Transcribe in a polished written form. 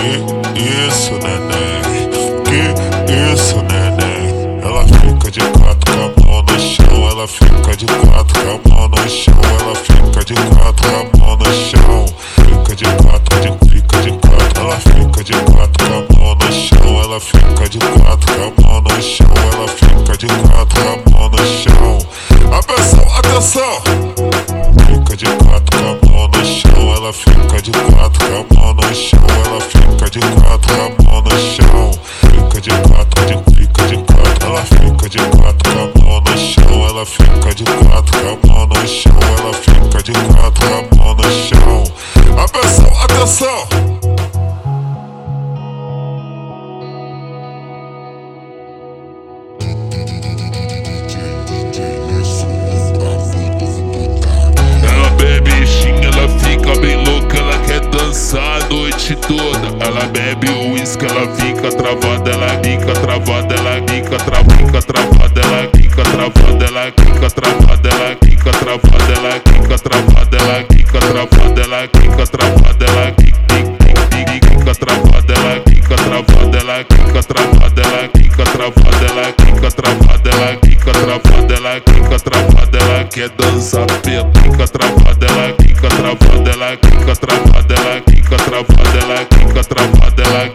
Que isso, neném? Que isso, neném? Ela fica de quatro com a mão no chão. Ela fica de quatro com a mão no chão. Ela fica de quatro com a mão no chão. Fica de quatro, fica de quatro. Ela fica de quatro com a mão no chão. Ela fica de quatro com a mão no chão. Ela fica de quatro com a mão no chão. Atenção, atenção! Fica de quatro com a mão no chão. Ela fica de quatro com a mão no chão. Ela fica de quatro com a mão no chão. Fica de quatro, fica de quatro. Ela fica de quatro com a mão no chão. Ela fica de quatro com a mão no chão. Ela fica de quatro com a mão no chão. Atenção, atenção! A noite toda, ela bebe o uísque, ela fica travada, ela fica travada, ela fica travada, ela fica travada, ela fica travada, ela fica travada, ela fica travada, ela fica travada, ela fica travada, ela fica travada, ela fica travada, ela fica travada, ela fica travada, ela fica travada, ela fica travada, ela fica travada, ela quer dançar preto, fica travada, ela fica travada, ela fica travada, ela fica travada, ela fica travada, ela